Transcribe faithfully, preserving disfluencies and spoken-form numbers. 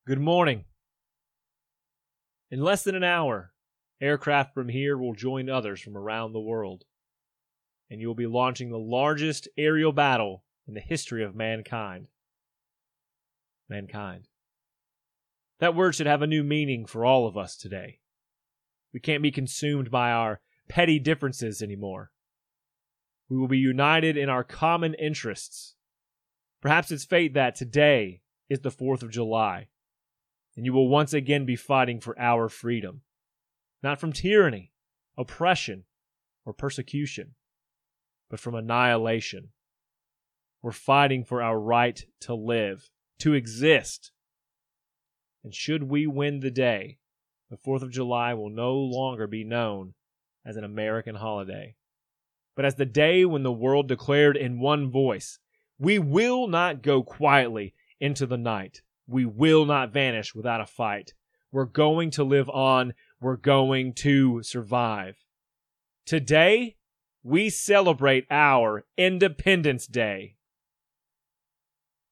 Good morning. In less than an hour, aircraft from here will join others from around the world, and you will be launching the largest aerial battle in the history of mankind. Mankind. That word should have a new meaning for all of us today. We can't be consumed by our petty differences anymore. We will be united in our common interests. Perhaps it's fate that today is the fourth of July, and you will once again be fighting for our freedom. Not from tyranny, oppression, or persecution, but from annihilation. We're fighting for our right to live, to exist. And should we win the day, the fourth of July will no longer be known as an American holiday, but as the day when the world declared in one voice, we will not go quietly into the night. We will not vanish without a fight. We're going to live on. We're going to survive. Today, we celebrate our Independence Day.